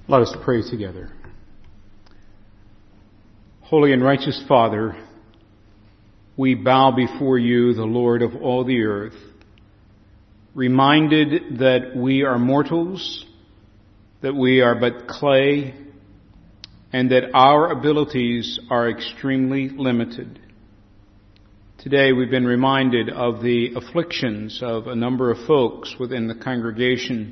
Let us pray together. Holy and righteous Father, we bow before you, the Lord of all the earth, reminded that we are mortals, that we are but clay, and that our abilities are extremely limited. Today we've been reminded of the afflictions of a number of folks within the congregation,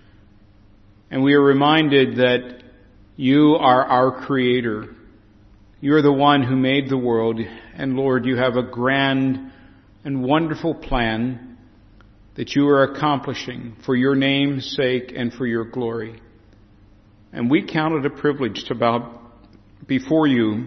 and we are reminded that you are our Creator. You are the one who made the world, and Lord, you have a grand and wonderful plan that you are accomplishing for your name's sake and for your glory. And we count it a privilege to bow before you,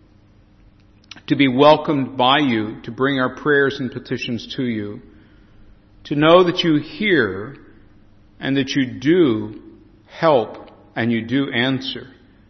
to be welcomed by you, to bring our prayers and petitions to you, to know that you hear and that you do help and you do answer.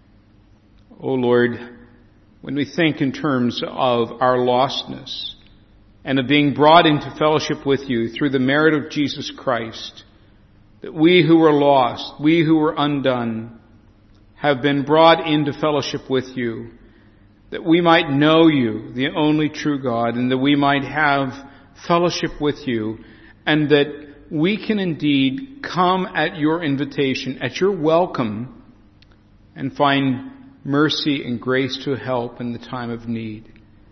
Oh Lord, when we think in terms of our lostness and of being brought into fellowship with you through the merit of Jesus Christ, that we who were lost, we who were undone, have been brought into fellowship with you, that we might know you, the only true God, and that we might have fellowship with you, and that we can indeed come at your invitation, at your welcome, and find mercy and grace to help in the time of need.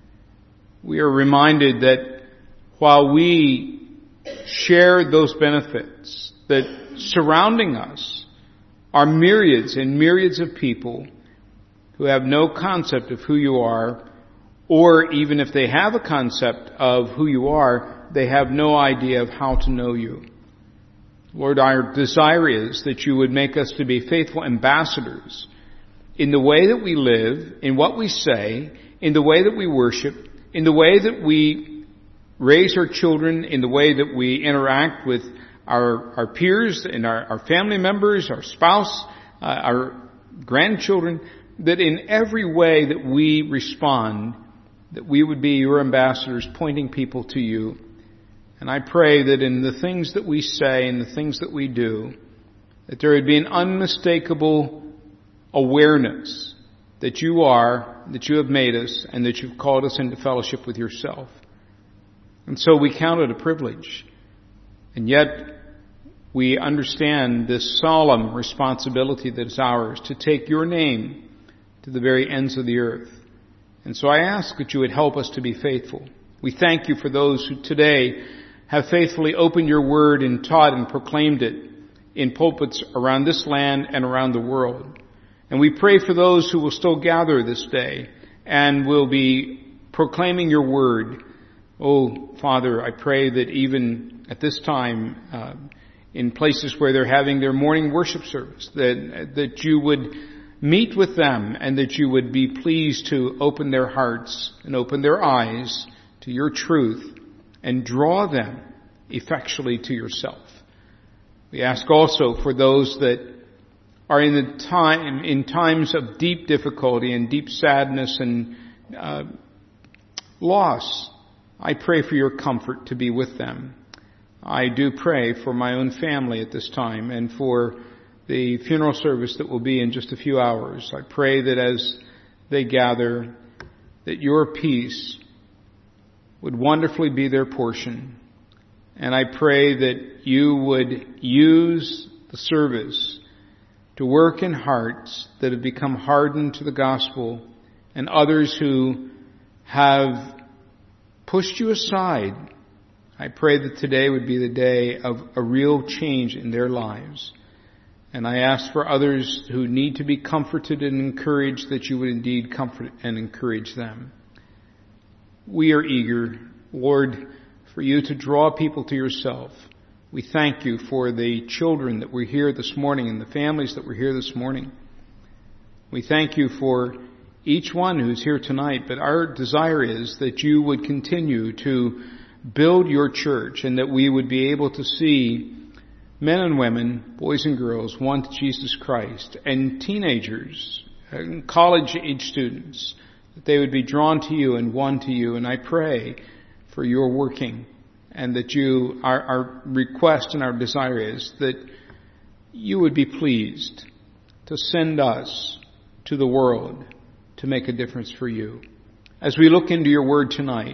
We are reminded that while we share those benefits, that surrounding us are myriads and myriads of people who have no concept of who you are, or even if they have a concept of who you are, they have no idea of how to know you. Lord, our desire is that you would make us to be faithful ambassadors in the way that we live, in what we say, in the way that we worship, in the way that we raise our children, in the way that we interact with our peers and our family members, our spouse, our grandchildren, that in every way that we respond, that we would be your ambassadors pointing people to you. And I pray that in the things that we say and the things that we do, that there would be an unmistakable awareness that you are, that you have made us, and that you've called us into fellowship with yourself. And so we count it a privilege. And yet we understand this solemn responsibility that is ours to take your name to the very ends of the earth. And so I ask that you would help us to be faithful. We thank you for those who today have faithfully opened your word and taught and proclaimed it in pulpits around this land and around the world. And we pray for those who will still gather this day and will be proclaiming your word. Oh, Father, I pray that even at this time, in places where they're having their morning worship service, that you would meet with them and that you would be pleased to open their hearts and open their eyes to your truth and draw them effectually to yourself. We ask also for those that are in times of deep difficulty and deep sadness and loss. I pray for your comfort to be with them. I do pray for my own family at this time and for the funeral service that will be in just a few hours. I pray that as they gather, that your peace would wonderfully be their portion. And I pray that you would use the service to work in hearts that have become hardened to the gospel and others who have pushed you aside. I pray that today would be the day of a real change in their lives. And I ask for others who need to be comforted and encouraged that you would indeed comfort and encourage them. We are eager, Lord, for you to draw people to yourself. We thank you for the children that were here this morning and the families that were here this morning. We thank you for each one who's here tonight, but our desire is that you would continue to build your church and that we would be able to see men and women, boys and girls, won to Jesus Christ, and teenagers, and college-age students, that they would be drawn to you and won to you. And I pray for your working, and that our request and our desire is that you would be pleased to send us to the world to make a difference for you. As we look into your word tonight,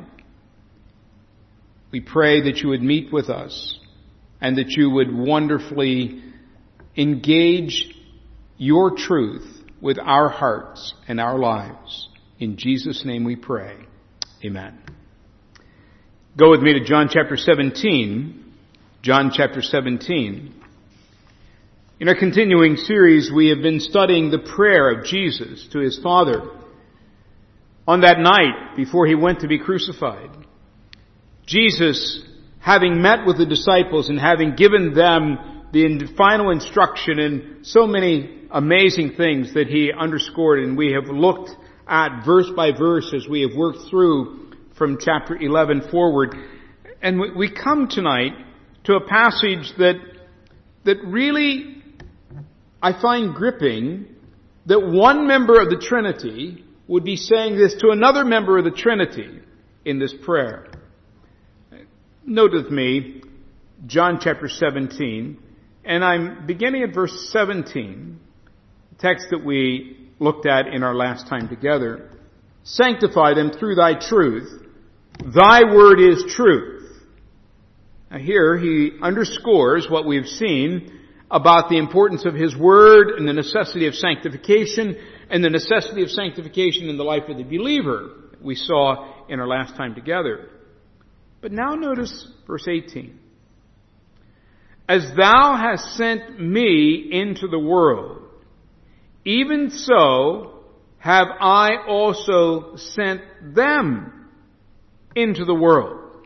we pray that you would meet with us and that you would wonderfully engage your truth with our hearts and our lives. In Jesus' name we pray. Amen. Go with me to John chapter 17. John chapter 17. In our continuing series, we have been studying the prayer of Jesus to his Father on that night before he went to be crucified. Jesus, having met with the disciples and having given them the final instruction and so many amazing things that he underscored, and we have looked at verse by verse as we have worked through from chapter 11 forward. And we come tonight to a passage that really I find gripping, that one member of the Trinity would be saying this to another member of the Trinity in this prayer. Note with me, John chapter 17, and I'm beginning at verse 17, the text that we looked at in our last time together. Sanctify them through thy truth. Thy word is truth. Now here he underscores what we've seen about the importance of his word and the necessity of sanctification, and the necessity of sanctification in the life of the believer we saw in our last time together. But now notice verse 18. As thou hast sent me into the world, even so have I also sent them into the world.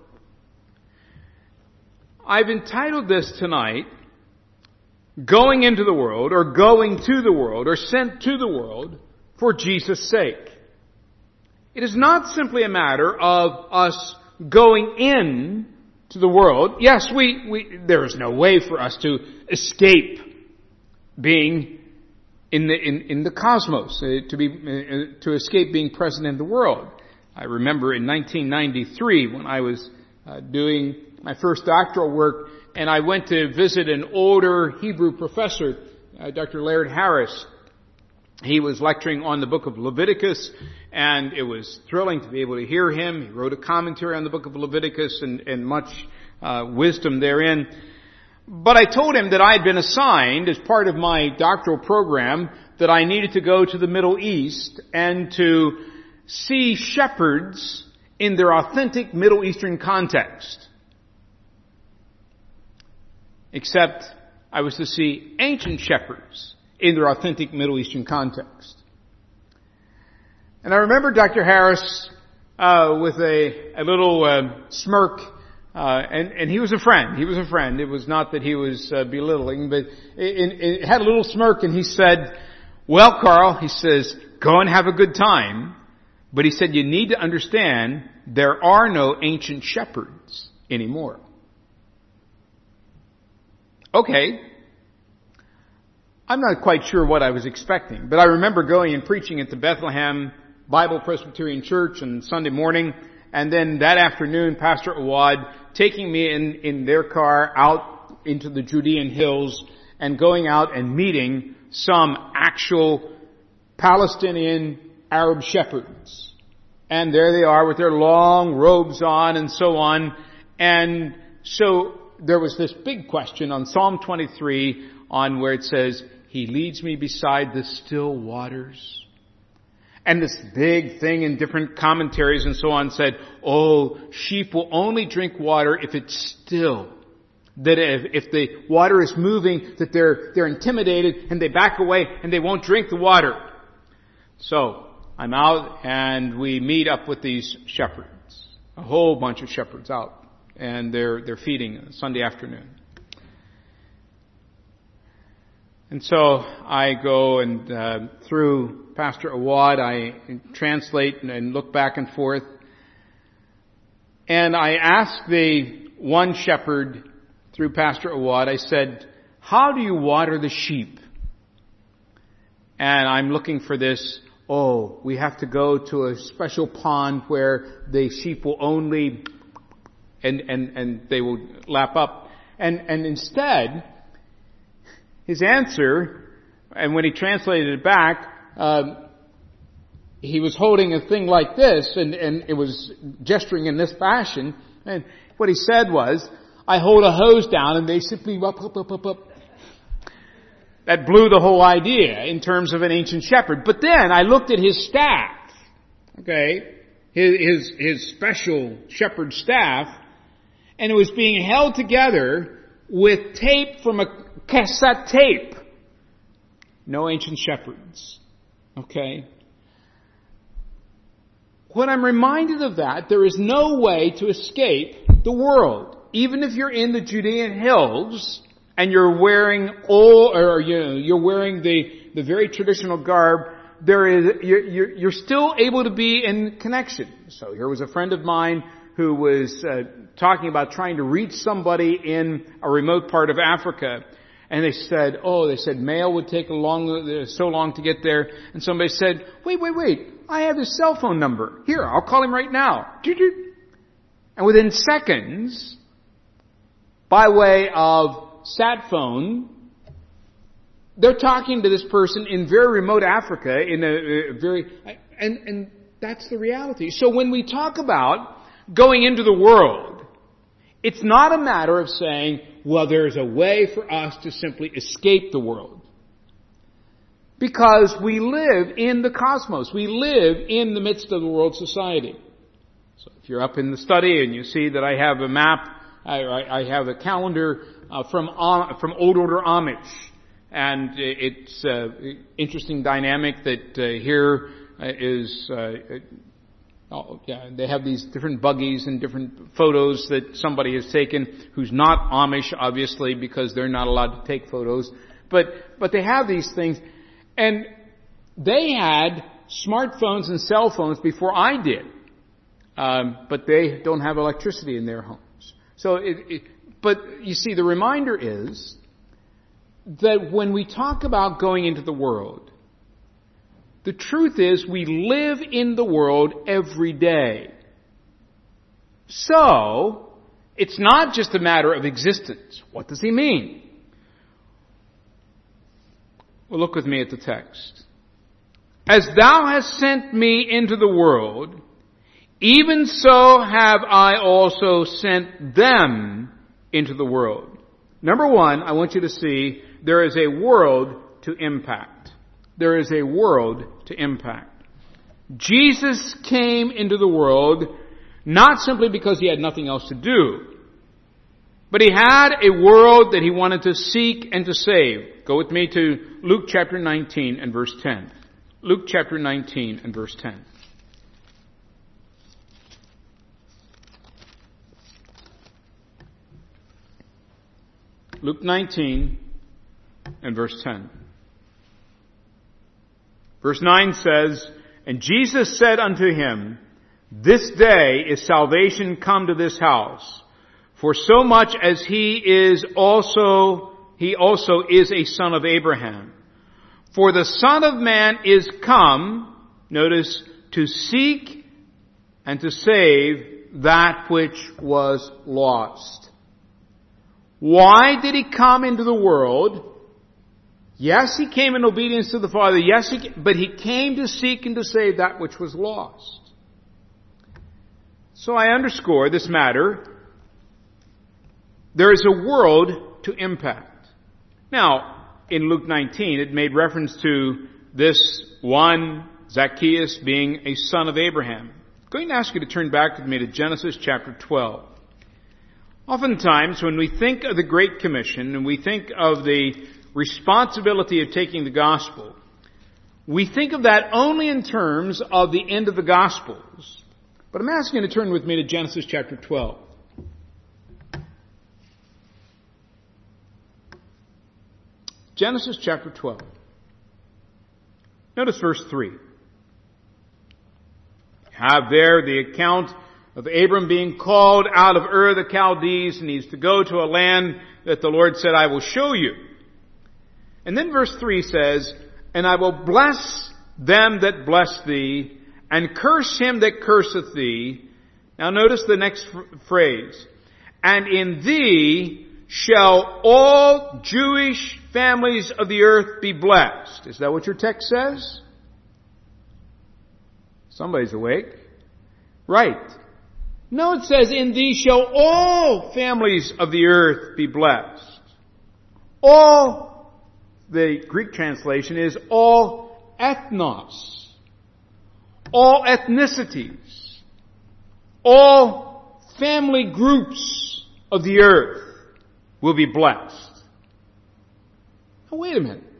I've entitled this tonight, Going into the world, or going to the world, or sent to the world for Jesus' sake. It is not simply a matter of us going in to the world. Yes, there is no way for us to escape being in the cosmos, to escape being present in the world. I remember in 1993 when I was doing my first doctoral work, and I went to visit an older Hebrew professor, Dr. Laird Harris. He was lecturing on the book of Leviticus, and it was thrilling to be able to hear him. He wrote a commentary on the book of Leviticus and much wisdom therein. But I told him that I had been assigned as part of my doctoral program that I needed to go to the Middle East and to see shepherds in their authentic Middle Eastern context. Except I was to see ancient shepherds in their authentic Middle Eastern context. And I remember Dr. Harris with a little smirk, and he was a friend. He was a friend. It was not that he was belittling, but it had a little smirk, and he said, "Well, Carl," he says, "go and have a good time." But he said, "You need to understand there are no ancient shepherds anymore." Okay. I'm not quite sure what I was expecting, but I remember going and preaching at the Bethlehem Bible Presbyterian Church on Sunday morning, and then that afternoon, Pastor Awad taking me in their car out into the Judean hills and going out and meeting some actual Palestinian Arab shepherds. And there they are with their long robes on and so on. And so there was this big question on Psalm 23 on where it says, He leads me beside the still waters. And this big thing in different commentaries and so on said, sheep will only drink water if it's still. That if the water is moving, that they're intimidated and they back away and they won't drink the water. So I'm out and we meet up with these shepherds. A whole bunch of shepherds out. And they're feeding Sunday afternoon. And so I go and through Pastor Awad, I translate and look back and forth. And I asked the one shepherd through Pastor Awad, I said, "How do you water the sheep?" And I'm looking for this, we have to go to a special pond where the sheep will only and they will lap up. And instead, his answer And when he translated it back, he was holding a thing like this, and it was gesturing in this fashion. And what he said was, I hold a hose down, and they simply up. That blew the whole idea in terms of an ancient shepherd. But then I looked at his staff, okay, his special shepherd staff, and it was being held together with tape from a cassette tape. No ancient shepherds, okay? When I'm reminded of that, there is no way to escape the world. Even if you're in the Judean hills and you're wearing you're wearing the very traditional garb, you're still able to be in connection. So here was a friend of mine who was talking about trying to reach somebody in a remote part of Africa. And they said mail would take so long to get there. And somebody said, wait, I have his cell phone number. Here, I'll call him right now. And within seconds, by way of sat phone, they're talking to this person in very remote Africa, and that's the reality. So when we talk about going into the world, it's not a matter of saying, well, there's a way for us to simply escape the world. Because we live in the cosmos. We live in the midst of the world society. So if you're up in the study and you see that I have a map, I have a calendar from Old Order Amish. And it's an interesting dynamic that here is... they have these different buggies and different photos that somebody has taken who's not Amish, obviously, because they're not allowed to take photos. But they have these things. And they had smartphones and cell phones before I did. But they don't have electricity in their homes. So but you see, the reminder is that when we talk about going into the world, the truth is we live in the world every day. So, it's not just a matter of existence. What does he mean? Well, look with me at the text. As thou hast sent me into the world, even so have I also sent them into the world. Number one, I want you to see there is a world to impact. There is a world to impact. Jesus came into the world not simply because he had nothing else to do, but he had a world that he wanted to seek and to save. Go with me to Luke chapter 19 and verse 10. Luke chapter 19 and verse 10. Luke 19 and verse 10. Verse 9 says, And Jesus said unto him, This day is salvation come to this house, for so much as he also is a son of Abraham. For the Son of Man is come, notice, to seek and to save that which was lost. Why did he come into the world? Yes, he came in obedience to the Father. Yes, but he came to seek and to save that which was lost. So I underscore this matter. There is a world to impact. Now, in Luke 19, it made reference to this one, Zacchaeus, being a son of Abraham. I'm going to ask you to turn back with me to Genesis chapter 12. Oftentimes, when we think of the Great Commission and we think of the responsibility of taking the gospel, we think of that only in terms of the end of the Gospels. But I'm asking you to turn with me to Genesis chapter 12. Genesis chapter 12. Notice verse 3. Have there the account of Abram being called out of Ur of the Chaldees, and he's to go to a land that the Lord said, I will show you. And then verse 3 says, And I will bless them that bless thee, and curse him that curseth thee. Now notice the next phrase. And in thee shall all Jewish families of the earth be blessed. Is that what your text says? Somebody's awake. Right. No, it says, in thee shall all families of the earth be blessed. All, the Greek translation is all ethnos, all ethnicities, all family groups of the earth will be blessed. Now wait a minute.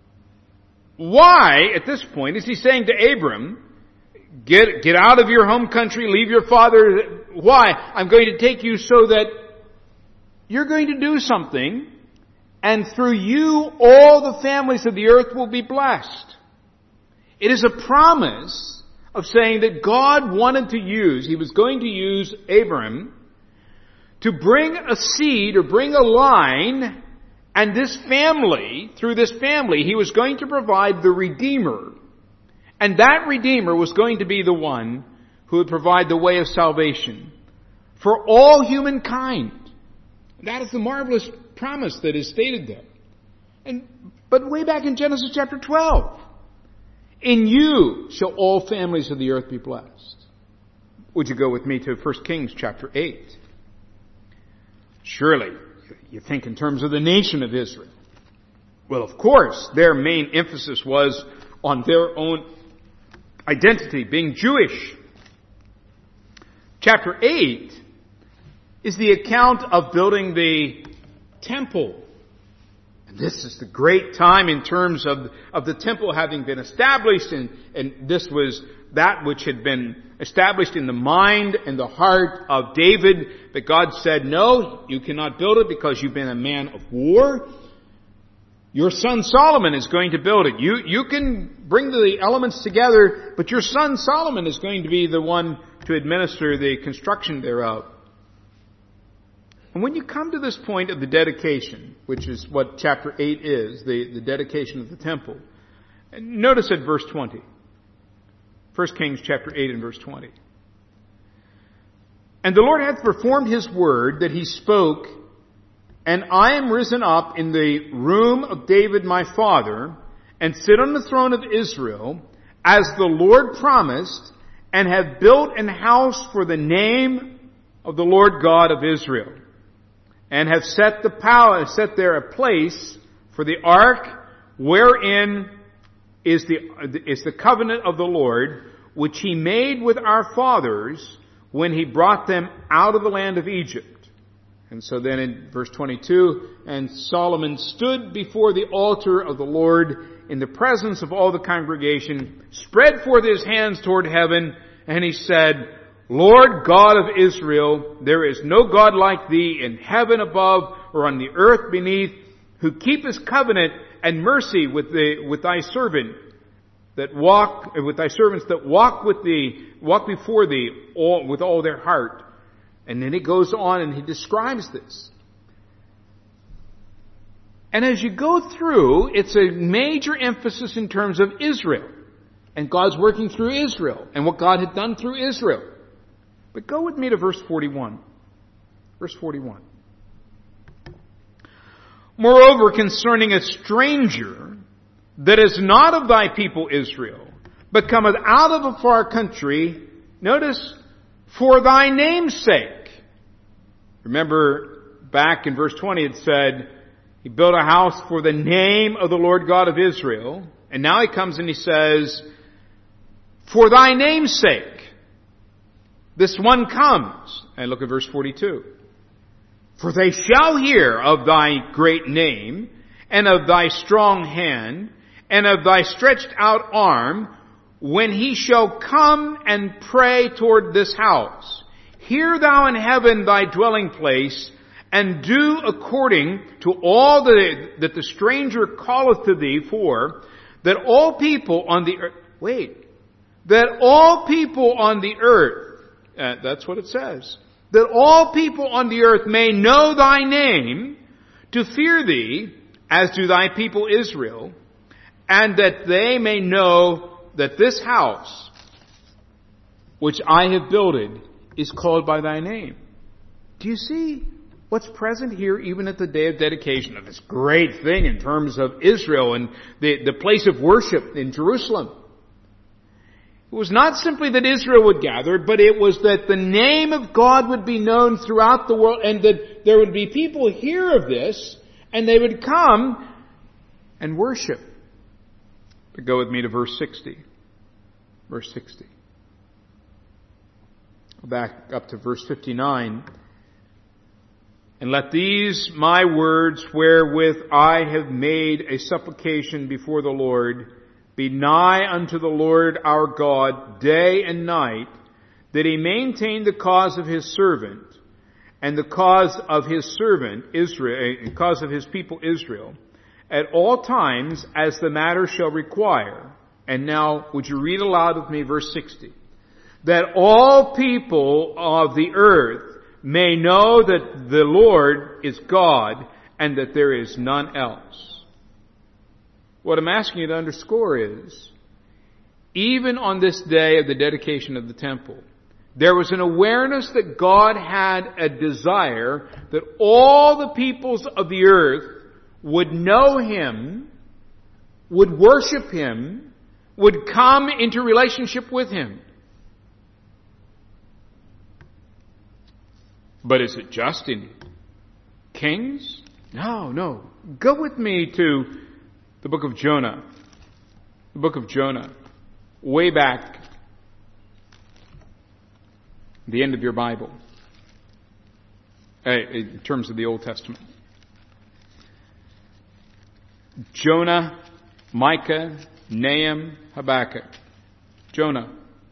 Why, at this point, is he saying to Abram, get out of your home country, leave your father? Why? I'm going to take you so that you're going to do something, and through you all the families of the earth will be blessed. It is a promise of saying that God wanted to use, he was going to use Abram to bring a seed or bring a line, and this family, through this family, he was going to provide the Redeemer. And that Redeemer was going to be the one who would provide the way of salvation for all humankind. That is the marvelous promise that is stated there. But way back in Genesis chapter 12, in you shall all families of the earth be blessed. Would you go with me to 1 Kings chapter 8? Surely, you think in terms of the nation of Israel. Well, of course, their main emphasis was on their own identity, being Jewish. Chapter 8 is the account of building the temple. And this is the great time in terms of the temple having been established, and this was that which had been established in the mind and the heart of David, that God said, no, you cannot build it because you've been a man of war. Your son Solomon is going to build it. You can bring the elements together, but your son Solomon is going to be the one to administer the construction thereof. And when you come to this point of the dedication, which is what chapter 8 is, the dedication of the temple, notice at verse 20. 1 Kings chapter 8 and verse 20. And the Lord hath performed his word that he spoke, and I am risen up in the room of David my father, and sit on the throne of Israel, as the Lord promised, and have built an house for the name of the Lord God of Israel, and have set there a place for the ark, wherein is the covenant of the Lord, which he made with our fathers when he brought them out of the land of Egypt. And so then in verse 22, and Solomon stood before the altar of the Lord in the presence of all the congregation, spread forth his hands toward heaven, and he said, Lord God of Israel, there is no God like thee in heaven above or on the earth beneath, who keepeth covenant and mercy with thy servants that walk before thee with all their heart. And then he goes on and he describes this. And as you go through, it's a major emphasis in terms of Israel. And God's working through Israel and what God had done through Israel. But go with me to verse 41. Verse 41. Moreover, concerning a stranger that is not of thy people Israel, but cometh out of a far country, notice, for thy name's sake. Remember, back in verse 20 it said, he built a house for the name of the Lord God of Israel. And now he comes and he says, for thy name's sake. This one comes. And look at verse 42. For they shall hear of thy great name, and of thy strong hand, and of thy stretched out arm, when he shall come and pray toward this house. Hear thou in heaven thy dwelling place, and do according to all that the stranger calleth to thee for, that all people on the earth, that all people on the earth, that's what it says, that all people on the earth may know thy name, to fear thee, as do thy people Israel, and that they may know that this house, which I have builded, is called by thy name. Do you see what's present here even at the day of dedication of this great thing in terms of Israel and the place of worship in Jerusalem. It was not simply that Israel would gather, but it was that the name of God would be known throughout the world, and that there would be people hear of this, and they would come and worship. But go with me to verse 60. Verse 60. Go back up to verse 59. And let these my words wherewith I have made a supplication before the Lord be nigh unto the Lord our God day and night, that he maintain the cause of his servant and the cause of his servant Israel, and cause of his people Israel, at all times as the matter shall require. And now, would you read aloud with me verse 60? That all people of the earth may know that the Lord is God and that there is none else. What I'm asking you to underscore is, even on this day of the dedication of the temple, there was an awareness that God had a desire that all the peoples of the earth would know Him, would worship Him, would come into relationship with Him. But is it just in Kings? No. Go with me to the book of Jonah. The book of Jonah. Way back, the end of your Bible. In terms of the Old Testament. Jonah, Micah, Nahum, Habakkuk. Jonah.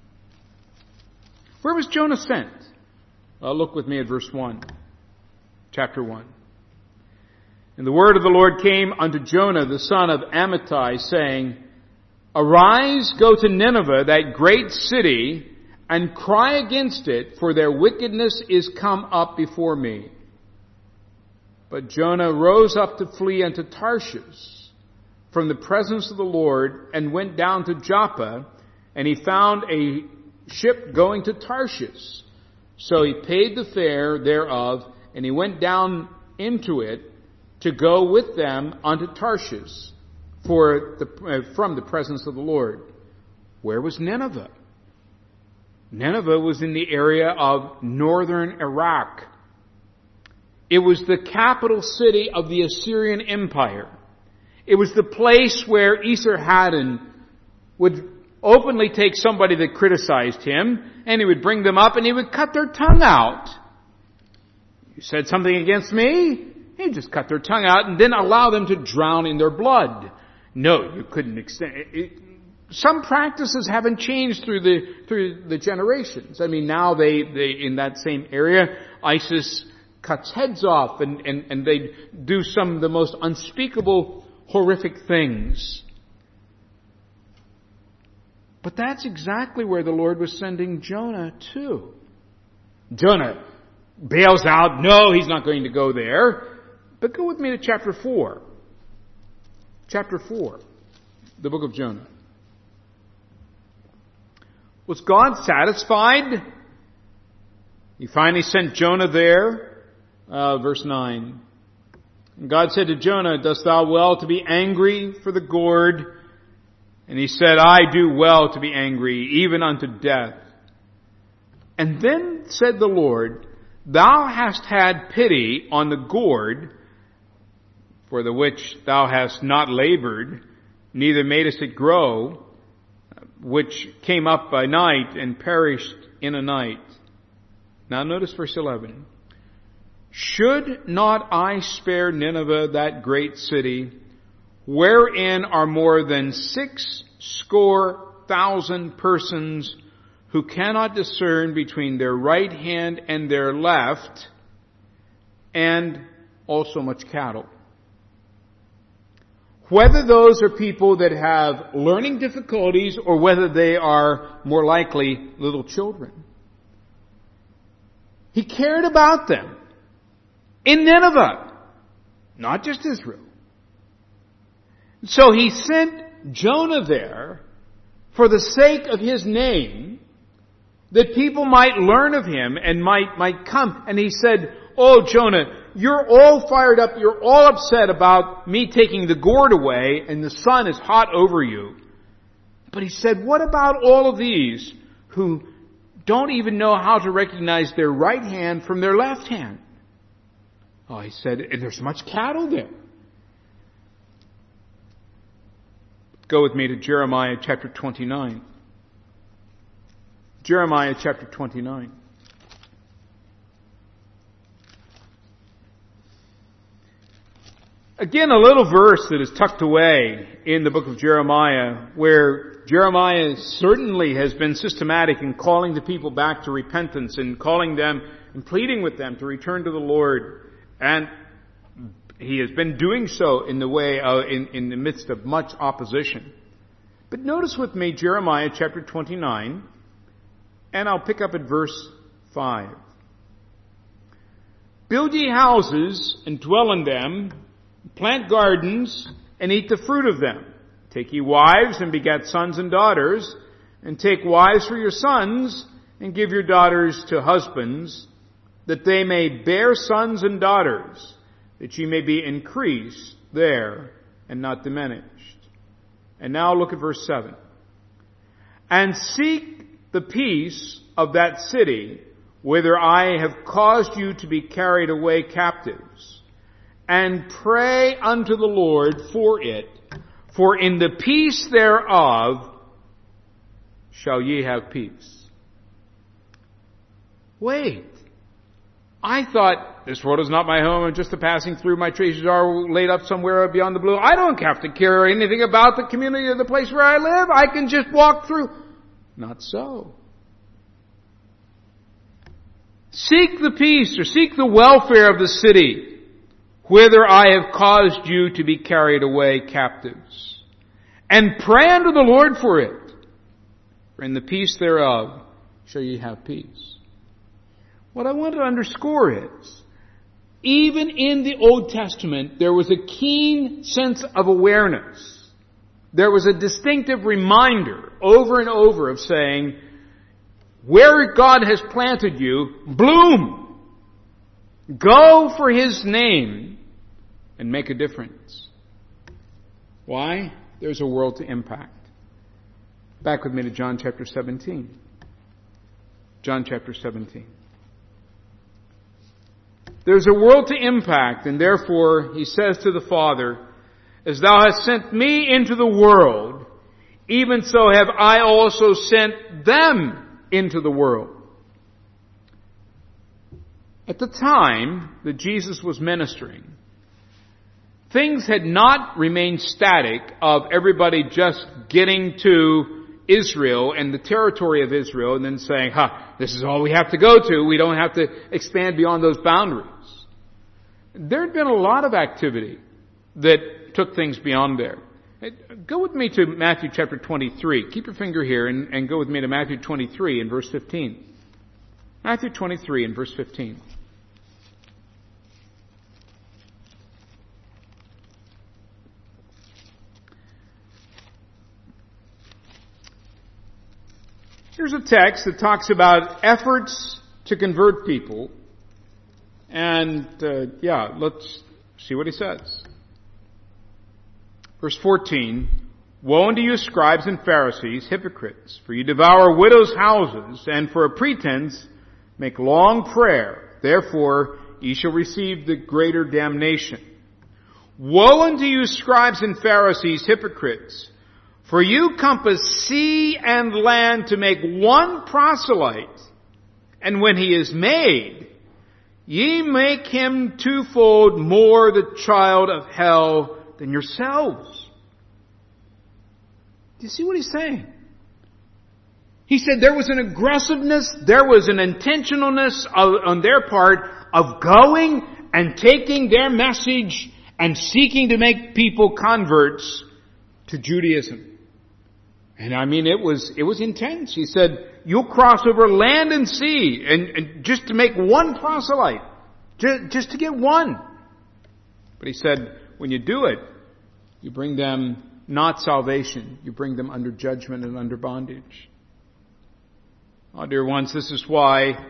Where was Jonah sent? Well, look with me at verse 1. Chapter 1. And the word of the Lord came unto Jonah, the son of Amittai, saying, Arise, go to Nineveh, that great city, and cry against it, for their wickedness is come up before me. But Jonah rose up to flee unto Tarshish from the presence of the Lord, and went down to Joppa, and he found a ship going to Tarshish. So he paid the fare thereof, and he went down into it to go with them unto Tarshish from the presence of the Lord. Where was Nineveh? Nineveh was in the area of northern Iraq. It was the capital city of the Assyrian Empire. It was the place where Esarhaddon would openly take somebody that criticized him, and he would bring them up and he would cut their tongue out. You said something against me? He'd just cut their tongue out and then allow them to drown in their blood. No, you couldn't extend it. Some practices haven't changed through the generations. I mean, now they in that same area, ISIS cuts heads off and they do some of the most unspeakable, horrific things. But that's exactly where the Lord was sending Jonah to. Jonah bails out. No, he's not going to go there. But go with me to chapter 4. Chapter 4. The book of Jonah. Was God satisfied? He finally sent Jonah there. Verse 9. And God said to Jonah, Dost thou well to be angry for the gourd? And he said, I do well to be angry, even unto death. And then said the Lord, Thou hast had pity on the gourd, for the which thou hast not labored, neither madest it grow, which came up by night and perished in a night. Now notice verse 11. Should not I spare Nineveh, that great city, wherein are more than 600,000 persons who cannot discern between their right hand and their left, and also much cattle? Whether those are people that have learning difficulties or whether they are more likely little children. He cared about them in Nineveh, not just Israel. So he sent Jonah there for the sake of his name, that people might learn of him and might come. And he said, "Oh, Jonah, you're all fired up, you're all upset about me taking the gourd away, and the sun is hot over you." But he said, "What about all of these who don't even know how to recognize their right hand from their left hand?" Oh, he said, "There's much cattle there." Go with me to Jeremiah chapter 29. Jeremiah chapter 29. Again, a little verse that is tucked away in the book of Jeremiah, where Jeremiah certainly has been systematic in calling the people back to repentance and calling them and pleading with them to return to the Lord. And he has been doing so in the way, in the midst of much opposition. But notice with me Jeremiah chapter 29, and I'll pick up at verse 5. "Build ye houses and dwell in them, plant gardens and eat the fruit of them. Take ye wives and beget sons and daughters, and take wives for your sons, and give your daughters to husbands, that they may bear sons and daughters, that ye may be increased there and not diminished." And now look at verse 7. "And seek the peace of that city, whither I have caused you to be carried away captives, and pray unto the Lord for it, for in the peace thereof shall ye have peace." Wait. I thought, this world is not my home, I'm just a passing through, my treasures are laid up somewhere beyond the blue. I don't have to care anything about the community or the place where I live. I can just walk through. Not so. "Seek the peace," or seek the welfare of the city, "whither I have caused you to be carried away captives. And pray unto the Lord for it, for in the peace thereof shall ye have peace." What I want to underscore is, even in the Old Testament, there was a keen sense of awareness. There was a distinctive reminder over and over of saying, where God has planted you, bloom. Go for His name and make a difference. Why? There's a world to impact. Back with me to John chapter 17. John chapter 17. There's a world to impact, and therefore He says to the Father, "As thou hast sent me into the world, even so have I also sent them into the world." At the time that Jesus was ministering, things had not remained static of everybody just getting to Israel and the territory of Israel and then saying, this is all we have to go to. We don't have to expand beyond those boundaries. There had been a lot of activity that took things beyond there. Go with me to Matthew chapter 23. Keep your finger here and go with me to Matthew 23 and verse 15. Matthew 23 and verse 15. Here's a text that talks about efforts to convert people. And, let's see what he says. Verse 14, "Woe unto you, scribes and Pharisees, hypocrites, for you devour widows' houses, and for a pretense make long prayer. Therefore ye shall receive the greater damnation. Woe unto you, scribes and Pharisees, hypocrites, for you compass sea and land to make one proselyte, and when he is made, ye make him twofold more the child of hell than yourselves." Do you see what he's saying? He said there was an aggressiveness, there was an intentionalness on their part of going and taking their message and seeking to make people converts to Judaism. And I mean, it was intense. He said, you'll cross over land and sea and just to make one proselyte, just to get one. But he said, when you do it, you bring them not salvation. You bring them under judgment and under bondage. Oh, dear ones, this is why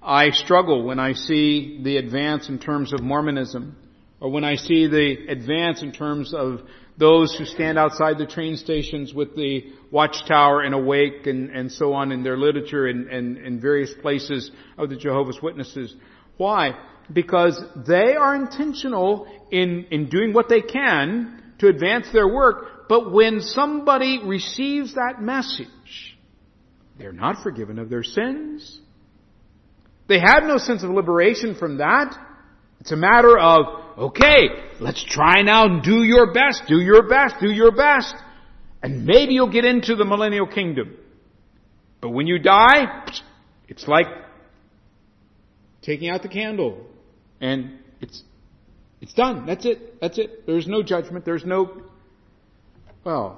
I struggle when I see the advance in terms of Mormonism, or when I see the advance in terms of those who stand outside the train stations with the Watchtower and Awake and so on in their literature and in various places of the Jehovah's Witnesses. Why? Because they are intentional in doing what they can to advance their work, but when somebody receives that message, they're not forgiven of their sins. They have no sense of liberation from that. It's a matter of, okay, let's try now and do your best, do your best, do your best. And maybe you'll get into the millennial kingdom. But when you die, it's like taking out the candle. And it's done. That's it. That's it. There's no judgment. There's no, well,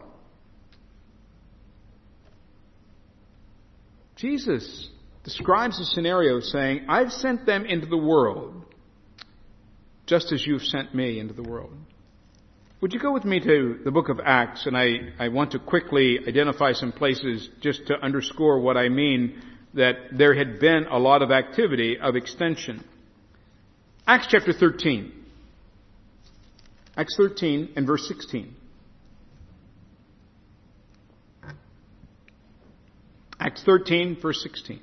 Jesus describes the scenario saying, I've sent them into the world just as you've sent me into the world. Would you go with me to the book of Acts? And I want to quickly identify some places just to underscore what I mean, that there had been a lot of activity of extension. Acts chapter 13. Acts 13 and verse 16. Acts 13, verse 16.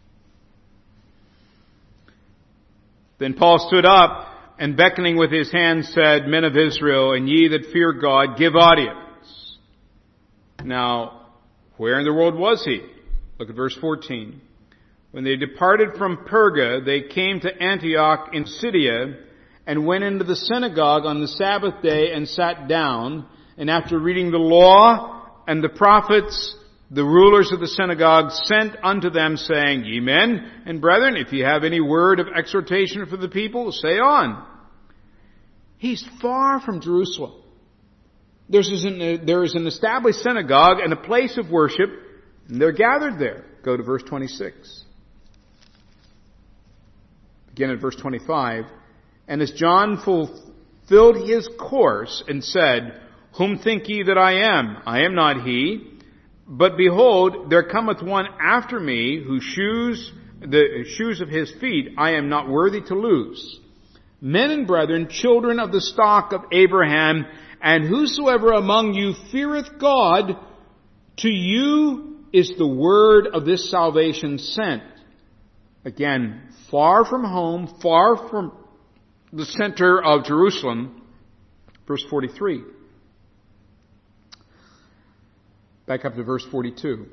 Then Paul stood up and beckoning with his hand said, Men of Israel, and ye that fear God, give audience. Now, where in the world was he? Look at verse 14. When they departed from Perga, they came to Antioch in Pisidia and went into the synagogue on the Sabbath day and sat down. And after reading the law and the prophets, the rulers of the synagogue sent unto them, saying, Ye men and brethren, if ye have any word of exhortation for the people, say on. He's far from Jerusalem. There is an established synagogue and a place of worship, and they're gathered there. Go to verse 26. Begin at verse 25. And as John fulfilled his course and said, Whom think ye that I am? I am not he. But behold, there cometh one after me, whose the shoes of his feet I am not worthy to loose. Men and brethren, children of the stock of Abraham, and whosoever among you feareth God, to you is the word of this salvation sent. Again, far from home, far from the center of Jerusalem. Verse 43. Back up to verse 42.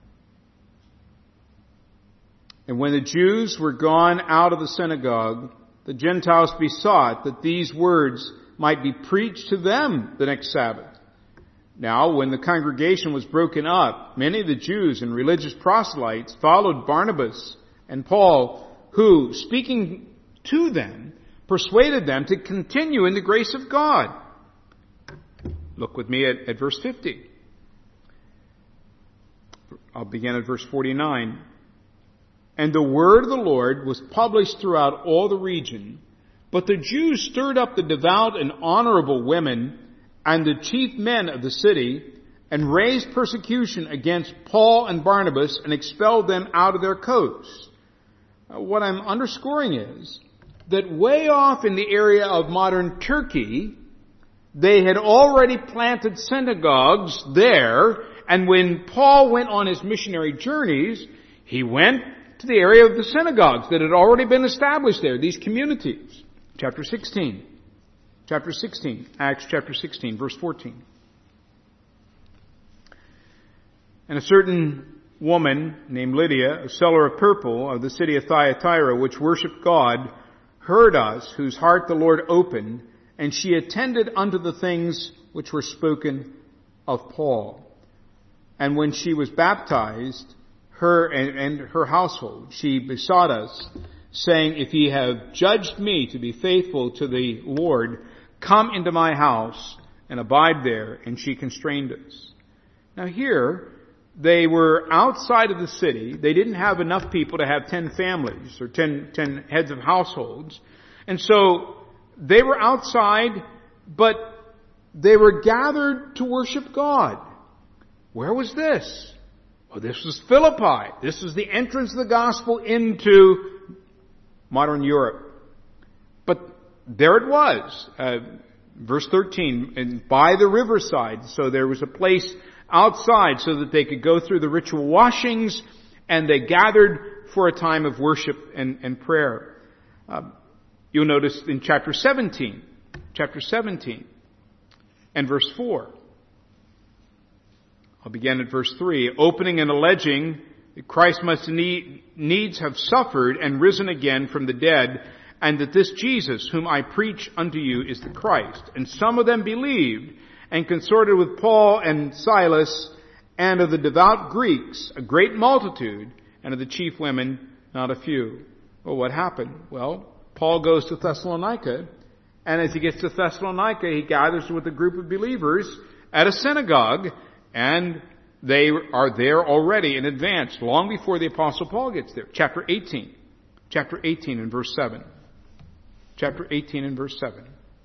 And when the Jews were gone out of the synagogue, the Gentiles besought that these words might be preached to them the next Sabbath. Now, when the congregation was broken up, many of the Jews and religious proselytes followed Barnabas and Paul, who, speaking to them, persuaded them to continue in the grace of God. Look with me at verse 50. I'll begin at verse 49. And the word of the Lord was published throughout all the region. But the Jews stirred up the devout and honorable women and the chief men of the city and raised persecution against Paul and Barnabas and expelled them out of their coasts. What I'm underscoring is that way off in the area of modern Turkey, they had already planted synagogues there, and when Paul went on his missionary journeys, he went to the area of the synagogues that had already been established there, these communities. Chapter 16. Acts chapter 16, verse 14. And a certain woman named Lydia, a seller of purple of the city of Thyatira, which worshipped God, heard us, whose heart the Lord opened, and she attended unto the things which were spoken of Paul. And when she was baptized, her and her household, she besought us, saying, If ye have judged me to be faithful to the Lord, come into my house and abide there. And she constrained us. Now here, they were outside of the city. They didn't have enough people to have 10 families or 10 heads of households. And so they were outside, but they were gathered to worship God. Where was this? Well, this was Philippi. This was the entrance of the gospel into modern Europe. But there it was, verse 13, and by the riverside. So there was a place outside so that they could go through the ritual washings, and they gathered for a time of worship and prayer. You'll notice in chapter 17 and verse 4. I'll begin at verse 3. Opening and alleging that Christ must needs have suffered and risen again from the dead, and that this Jesus, whom I preach unto you, is the Christ. And some of them believed, and consorted with Paul and Silas, and of the devout Greeks, a great multitude, and of the chief women, not a few. Well, what happened? Well, Paul goes to Thessalonica, and as he gets to Thessalonica, he gathers with a group of believers at a synagogue, and they are there already in advance, long before the Apostle Paul gets there. Chapter 18 and verse 7. Chapter 18 and verse 7.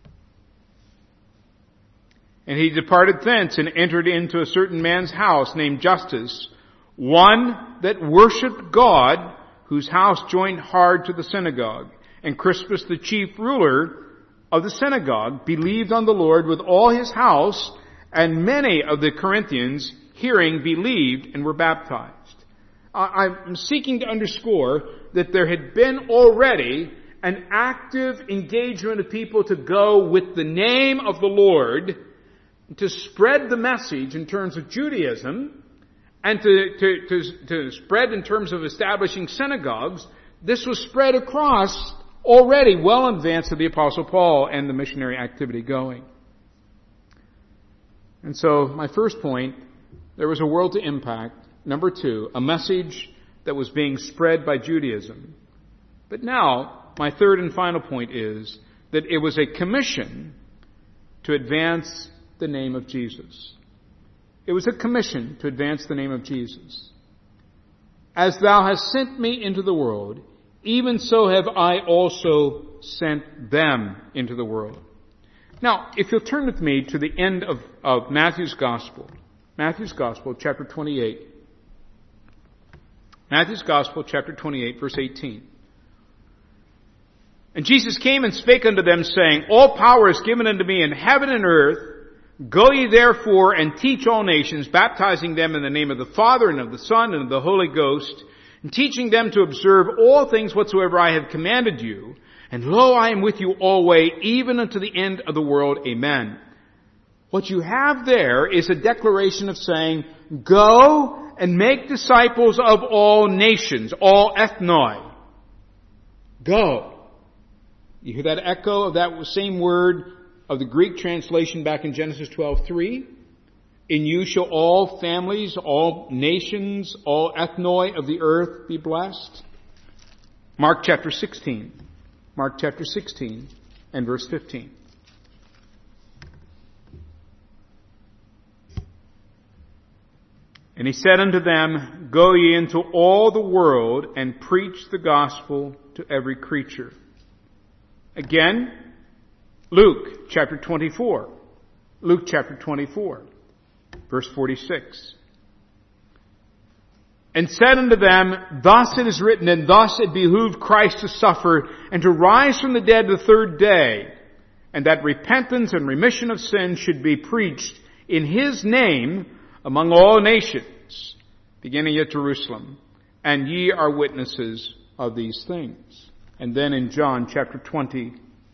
And he departed thence and entered into a certain man's house named Justus, one that worshipped God, whose house joined hard to the synagogue. And Crispus, the chief ruler of the synagogue, believed on the Lord with all his house, and many of the Corinthians, hearing, believed and were baptized. I'm seeking to underscore that there had been already an active engagement of people to go with the name of the Lord, to spread the message in terms of Judaism, and to spread in terms of establishing synagogues. This was spread across already well in advance of the Apostle Paul and the missionary activity going. And so, my first point, there was a world to impact. Number two, a message that was being spread by Judaism. But now, my third and final point is that it was a commission to advance the name of Jesus. It was a commission to advance the name of Jesus. As thou hast sent me into the world, even so have I also sent them into the world. Now, if you'll turn with me to the end of Matthew's Gospel. Matthew's Gospel, chapter 28. Matthew's Gospel, chapter 28, verse 18. And Jesus came and spake unto them, saying, All power is given unto me in heaven and earth. Go ye therefore and teach all nations, baptizing them in the name of the Father and of the Son and of the Holy Ghost, and teaching them to observe all things whatsoever I have commanded you. And lo, I am with you always, even unto the end of the world. Amen. What you have there is a declaration of saying, go and make disciples of all nations, all ethnoi. Go. You hear that echo of that same word of the Greek translation back in Genesis 12:3? In you shall all families, all nations, all ethnoi of the earth be blessed. Mark chapter 16. Mark chapter 16 and verse 15. And he said unto them, Go ye into all the world and preach the gospel to every creature. Again, Luke chapter 24. Luke chapter 24, verse 46. And said unto them, Thus it is written, and thus it behooved Christ to suffer, and to rise from the dead the third day, and that repentance and remission of sins should be preached in His name among all nations, beginning at Jerusalem. And ye are witnesses of these things. And then in John chapter 20,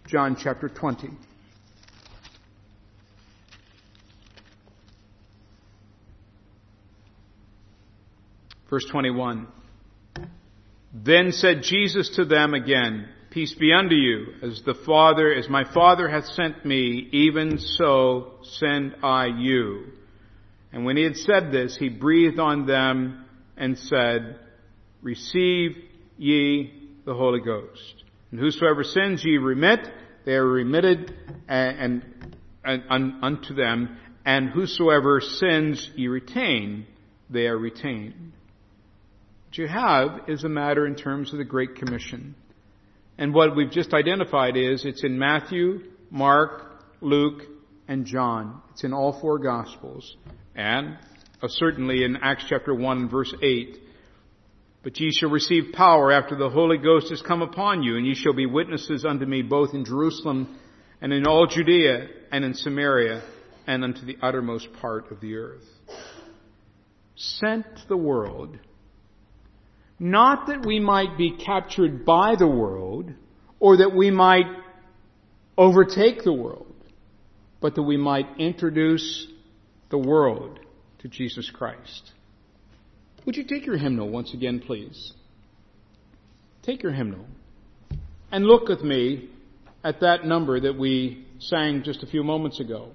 verse 21. Then said Jesus to them again, Peace be unto you, as my Father hath sent me, even so send I you. And when he had said this, he breathed on them and said, Receive ye the Holy Ghost. And whosoever sins ye remit, they are remitted and unto them. And whosoever sins ye retain, they are retained. What you have is a matter in terms of the Great Commission. And what we've just identified is it's in Matthew, Mark, Luke, and John. It's in all four Gospels. And certainly in Acts chapter 1 verse 8. But ye shall receive power after the Holy Ghost is come upon you, and ye shall be witnesses unto me both in Jerusalem and in all Judea and in Samaria and unto the uttermost part of the earth. Sent to the world, not that we might be captured by the world, or that we might overtake the world, but that we might introduce the world to Jesus Christ. Would you take your hymnal once again, please? Take your hymnal and look with me at that number that we sang just a few moments ago.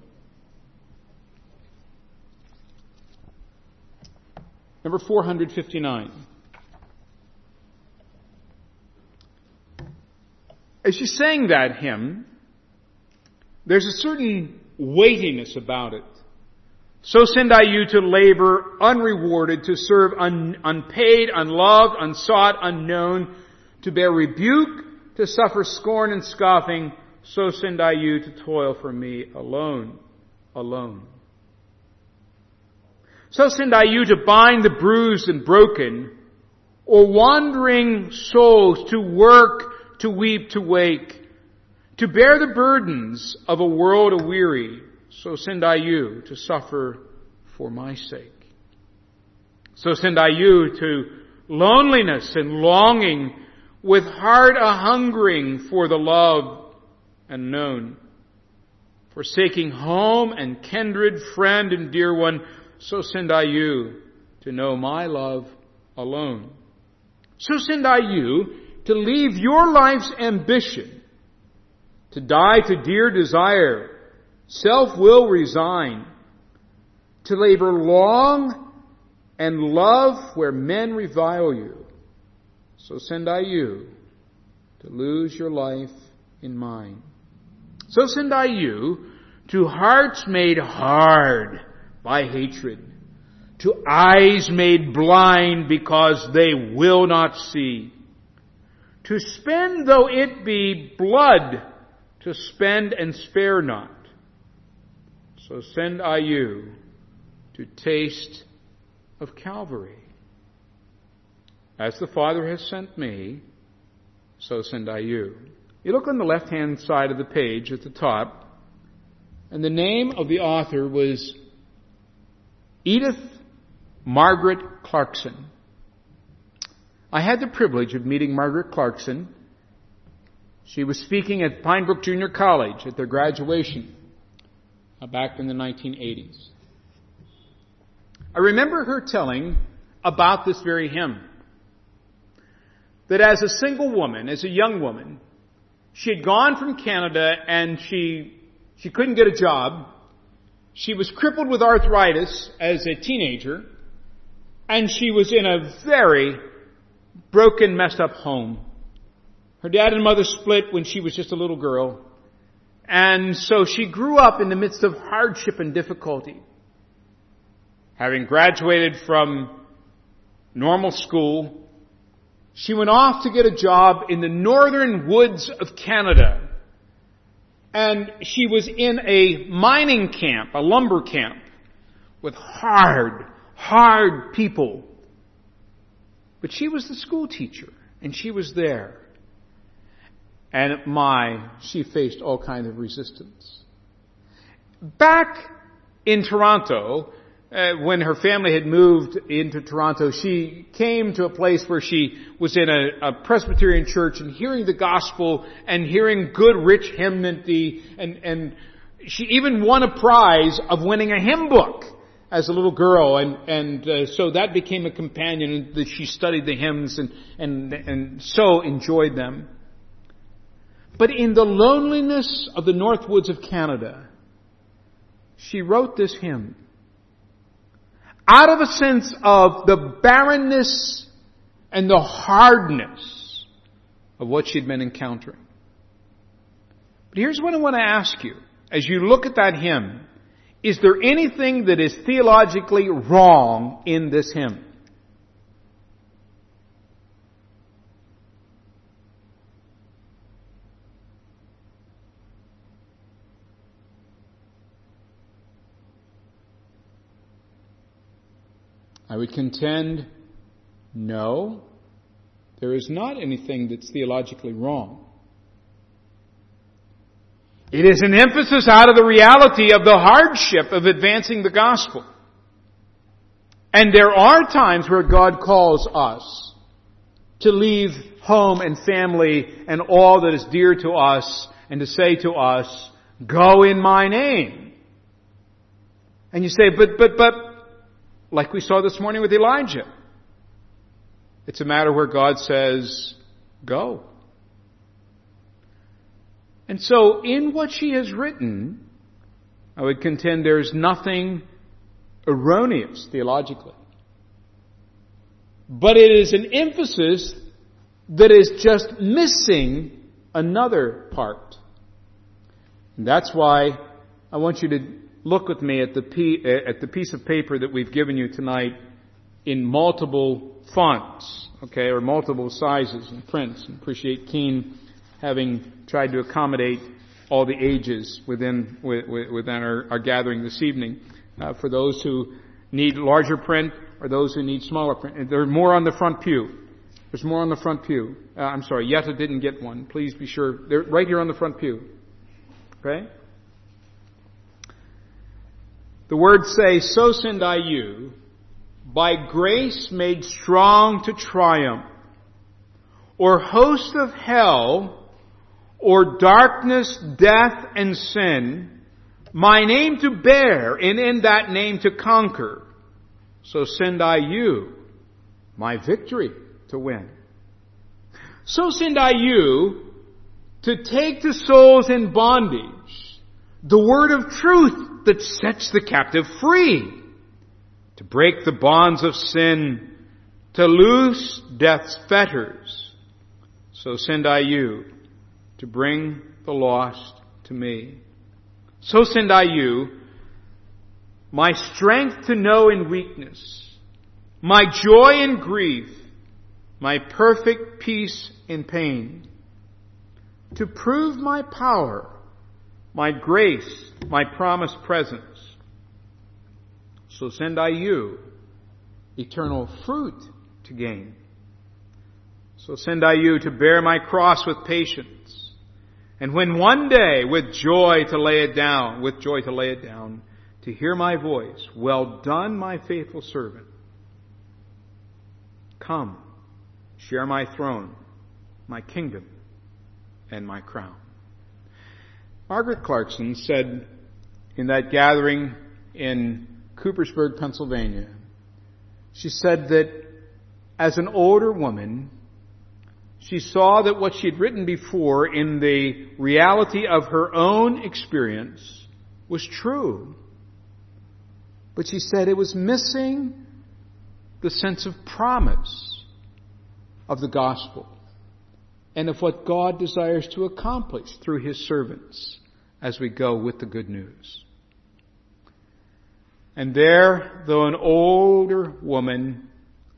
Number 459. As you sang that hymn, there's a certain weightiness about it. So send I you to labor unrewarded, to serve unpaid, unloved, unsought, unknown, to bear rebuke, to suffer scorn and scoffing. So send I you to toil for me alone, alone. So send I you to bind the bruised and broken, or wandering souls to work, to weep, to wake, to bear the burdens of a world aweary. So send I you to suffer for my sake. So send I you to loneliness and longing, with heart a-hungering for the love unknown. Forsaking home and kindred, friend and dear one, so send I you to know my love alone. So send I you to leave your life's ambition, to die to dear desire, self-will resign, to labor long and love where men revile you. So send I you to lose your life in mine. So send I you to hearts made hard by hatred, to eyes made blind because they will not see, to spend though it be blood, to spend and spare not. So send I you to taste of Calvary. As the Father has sent me, so send I you. You look on the left-hand side of the page at the top, and the name of the author was Edith Margaret Clarkson. I had the privilege of meeting Margaret Clarkson. She was speaking at Pine Brook Junior College at their graduation back in the 1980s. I remember her telling about this very hymn. That as a single woman, as a young woman, she had gone from Canada and she couldn't get a job. She was crippled with arthritis as a teenager, and she was in a very broken, messed up home. Her dad and mother split when she was just a little girl, and so she grew up in the midst of hardship and difficulty. Having graduated from normal school, she went off to get a job in the northern woods of Canada. And she was in a mining camp, a lumber camp, with hard people. But she was the school teacher, and she was there. And she faced all kinds of resistance. Back in Toronto, when her family had moved into Toronto, she came to a place where she was in a Presbyterian church and hearing the gospel and hearing good, rich hymnody, and she even won a prize of winning a hymn book as a little girl, and so that became a companion, and she studied the hymns and so enjoyed them. But in the loneliness of the North Woods of Canada, she wrote this hymn out of a sense of the barrenness and the hardness of what she'd been encountering. But here's what I want to ask you. As you look at that hymn, is there anything that is theologically wrong in this hymn? I would contend, no. There is not anything that's theologically wrong. It is an emphasis out of the reality of the hardship of advancing the gospel. And there are times where God calls us to leave home and family and all that is dear to us and to say to us, go in my name. And you say, but, like we saw this morning with Elijah, it's a matter where God says, go. And so in what she has written, I would contend there's nothing erroneous theologically. But it is an emphasis that is just missing another part. And that's why I want you to look with me at the piece of paper that we've given you tonight in multiple fonts, okay, or multiple sizes and prints. I appreciate Keene having tried to accommodate all the ages within our gathering this evening. For those who need larger print or those who need smaller print. And there's more on the front pew. There's more on the front pew. I'm sorry, Yetta didn't get one. Please be sure. They're right here on the front pew. Okay? The words say, so send I you, by grace made strong to triumph, or host of hell, or darkness, death, and sin, my name to bear, and in that name to conquer. So send I you, my victory to win. So send I you to take the souls in bondage, the word of truth that sets the captive free, to break the bonds of sin, to loose death's fetters. So send I you to bring the lost to me. So send I you my strength to know in weakness, my joy in grief, my perfect peace in pain, to prove my power, my grace, my promised presence. So send I you eternal fruit to gain. So send I you to bear my cross with patience, and when one day with joy to lay it down, to hear my voice, well done, my faithful servant. Come, share my throne, my kingdom, and my crown. Margaret Clarkson said in that gathering in Coopersburg, Pennsylvania, she said that as an older woman, she saw that what she had written before in the reality of her own experience was true. But she said it was missing the sense of promise of the gospel and of what God desires to accomplish through His servants as we go with the good news. And there, though an older woman,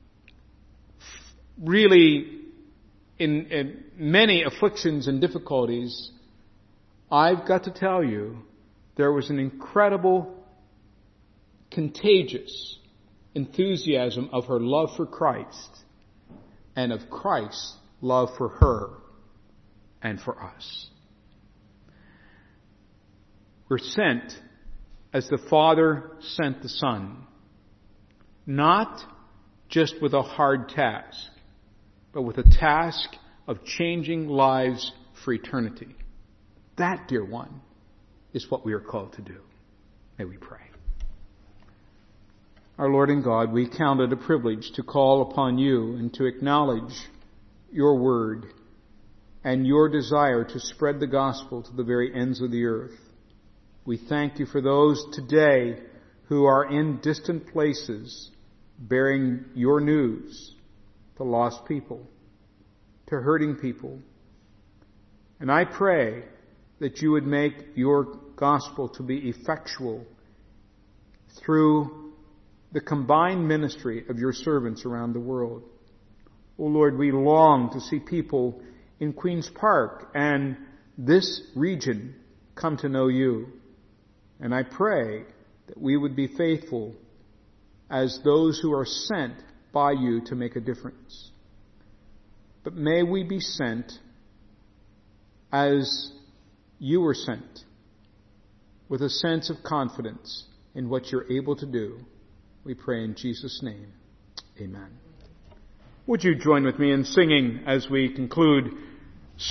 really in many afflictions and difficulties, I've got to tell you, there was an incredible, contagious enthusiasm of her love for Christ and of Christ's love for her and for us. We're sent as the Father sent the Son, not just with a hard task, but with a task of changing lives for eternity. That, dear one, is what we are called to do. May we pray. Our Lord and God, we count it a privilege to call upon you and to acknowledge your word and your desire to spread the gospel to the very ends of the earth. We thank you for those today who are in distant places bearing your news to lost people, to hurting people. And I pray that you would make your gospel to be effectual through the combined ministry of your servants around the world. O Lord, we long to see people in Queen's Park and this region come to know you. And I pray that we would be faithful as those who are sent by you to make a difference. but may we be sent as you were sent, with a sense of confidence in what you're able to do. We pray in Jesus' name. Amen. Would you join with me in singing as we conclude